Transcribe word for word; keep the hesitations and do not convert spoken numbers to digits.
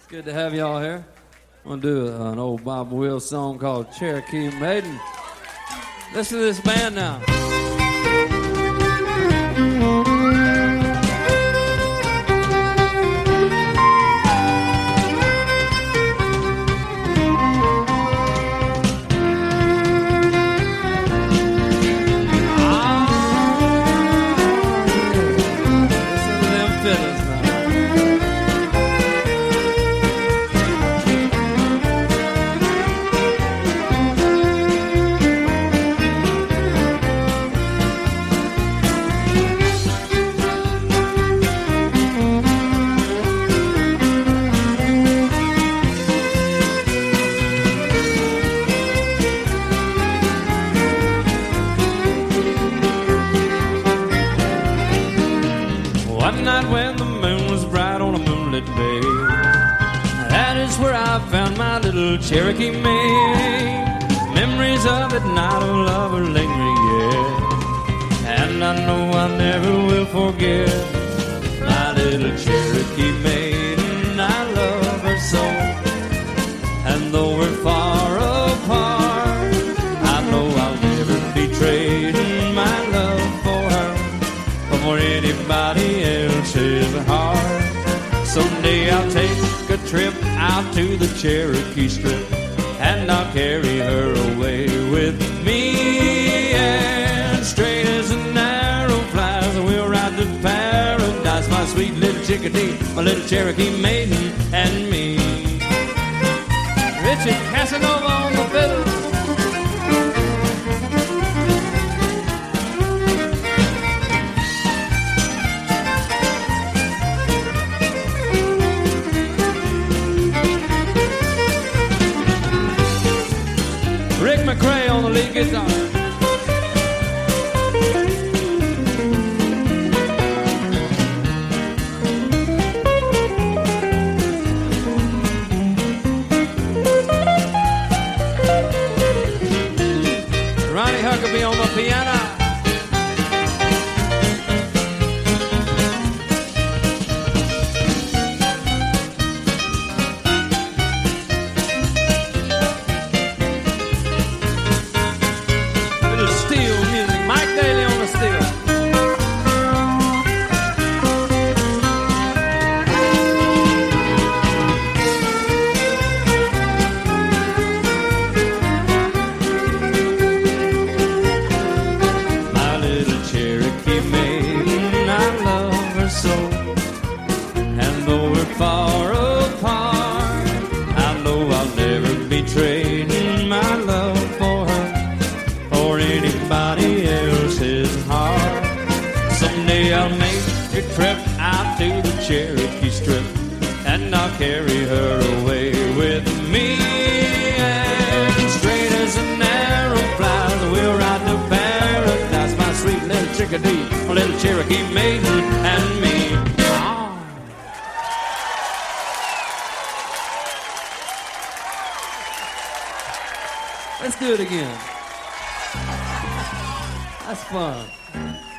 Good to have y'all here. I'm going to do an old Bob Wills song called Cherokee Maiden. Listen to this band now. One night when the moon was bright on a moonlit bay, that is where I found my little Cherokee maid. Memories of that night of love are lingering yet, and I know I never will forget my little Cherokee maid. And I love her so, and though we're far apart, I know I'll never be trading my love for her or anybody else's heart. Someday I'll take a trip out to the Cherokee Strip, and I'll carry her away with me. And straight as an arrow flies, we'll ride to paradise, my sweet little chickadee, my little Cherokee maiden and me. Richard Casanova on the fiddle. Rick McRae on the lead guitar. Ronnie Huckabee on the piano. Far apart, I know I'll never be trading my love for her or anybody else's heart. Someday I'll make a trip out to the Cherokee Strip, and I'll carry her away with me. And straight as an arrow flies, we'll ride to paradise, my sweet little chickadee, my little Cherokee maiden and me. Let's do it again. That's fun.